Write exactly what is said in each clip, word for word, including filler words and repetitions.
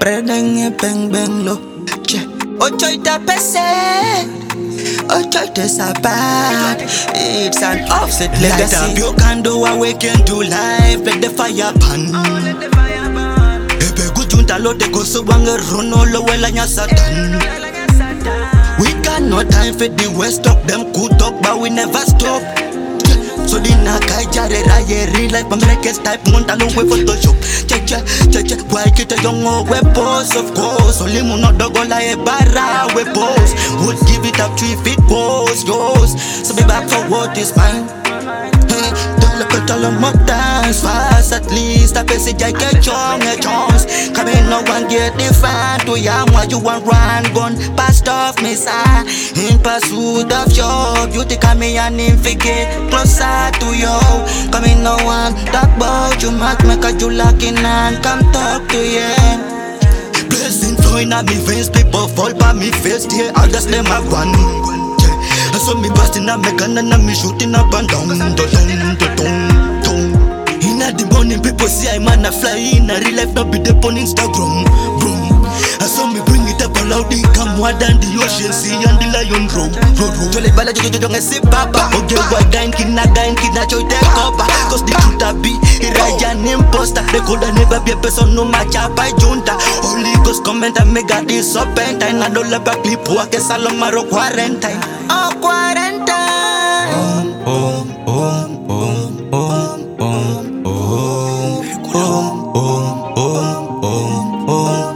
Predenge bang bang lo. Che. Ochoy ta pese. Ochoy te sabat. It's an offset legacy. Light up your candle, awaken to life. Let the fire burn. Ebe gujunta lo te go so wange rono lo wela nya satan. We got no time for the West talk. Them could talk but we never stop. So the nakai jare raye real life Americans type monta no we Photoshop. Che che che che why kita young we pose of course. Only mo no dogo la e bara we pose. Would give it up to if it was yours. So be back for what is mine. Don't look at all of my dance fast. At least I face it I get young a chance. Come in no one get defined. To yam why you want run gun past off me side. In pursuit of your beauty come me and in figure closer to you. Come in no one talk about you might make a you looking and come talk to you. Blessing flowing at me veins, people fall by me face. Yeah, I'll just let my one. I saw me busting up, me gun and me shooting up and down, down, down, down. In the morning, people see I man a fly in a real life, not be up on Instagram, bro. I saw me bring it up aloud, they come more than the ocean sea and the lion roar, roar, roar. Jole bala jojo jojo ngesi papa, oge wa gain kina gain kina choy te kopa. Cause the truth a be, iraja ni imposter. They could never be a person no match up by junta. Holy Ghost comment and me got this up and time. I don't love a clip walk a salomaro quarantine. Oh quarantine. Oh oh oh oh oh oh oh oh oh oh oh oh.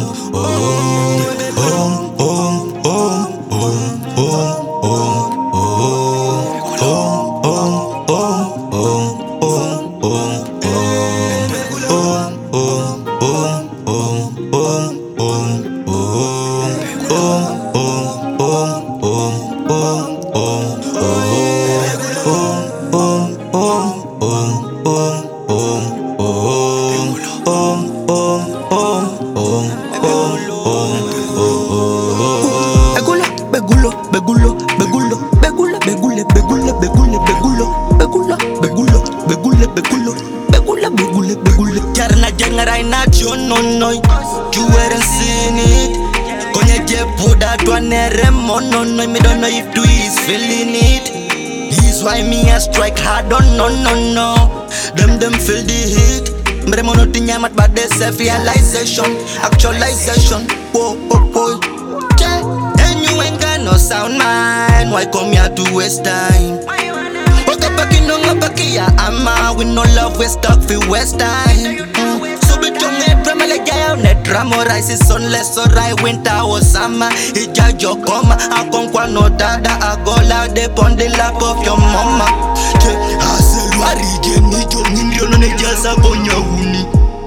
Begulo, begulo, begulo, begule, begule, begule, begule, begulo, begulo, begulo, begule, begulo, begule, begule, begule. Jarna jengara inacho no no, you weren't seen it. Konye je puda twanere mono no, me don't know if you is feeling it. This why me a strike hard on no no no. Them them feel the heat. Mre mono tinya mat but they self realization, actualization. Whoa whoa whoa. You ain't got no sound mind. Why come here to waste time? Walk up back in on my back here. I'm out with no love. We stuck for waste time. Mm. So be to me, drama like I own it. Drama rise is unless or I winter or summer. It judge your coma. I come kwa no dada. I go loud up on the lap of your mama. Hustle warije ni jo nindyo no ne jasa konya uni.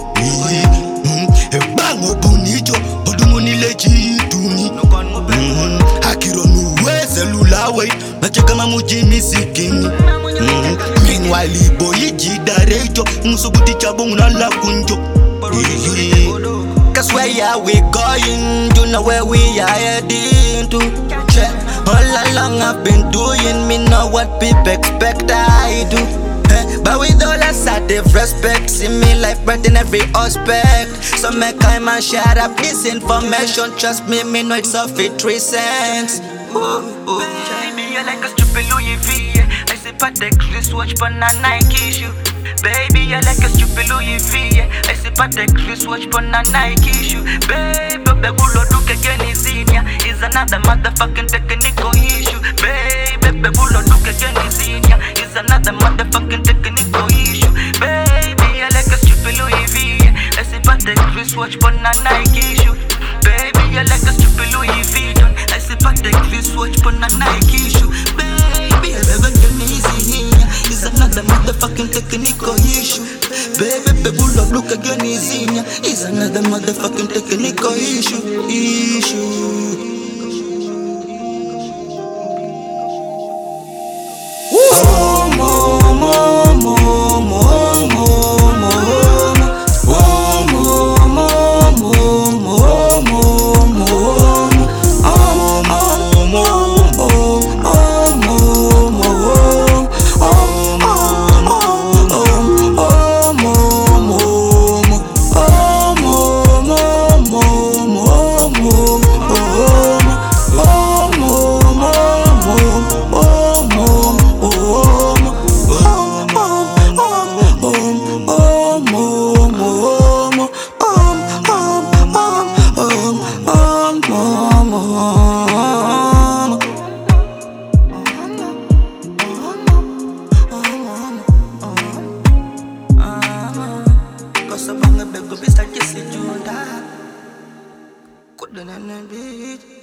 Bango bunijo odumuni lechi tuni. Hakiro nuwe selulawe mache kama mujimi sikini. Meanwhile ibo ijidarejo musubuti chabo unala kunjo. Cause where are we going? You know where we are heading to. All along I've been doing me know what people expect I do. But with all assertive respect, see me life bright in every aspect. So make I man share up this information. Trust me, me know it's of it three cents. Baby, you like a stupid Louis V. I say Patek wristwatch but not Nike shoe. Baby, you like a stupid Louis V. I say Patek wristwatch but not Nike shoe. Baby, begulo duke geni zinia is another motherfucking technical issue. Baby, begulo duke geni zinia is another motherfucking technical issue. Baby, I like a stupid Louis V. I say Patek wristwatch but not Nike shoe. Baby, I like a stupid Louis V. I say Patek wristwatch but not Nike shoe. Baby, I never get me easy here. It's another motherfucking technical issue. Baby, begulo look again easy here. It's another motherfucking technical issue. Issue. Oh, mo, mo, mo, mo, mo, mo. Oh, mo, mo, mo, mo, mo, mo. Oh, mo, mo, mo, oh, mo, mo. Oh, mo, mo, oh, mo, mo, mo. Oh, mo, mo, beg go be start Jesse Judah. Couldn't beat.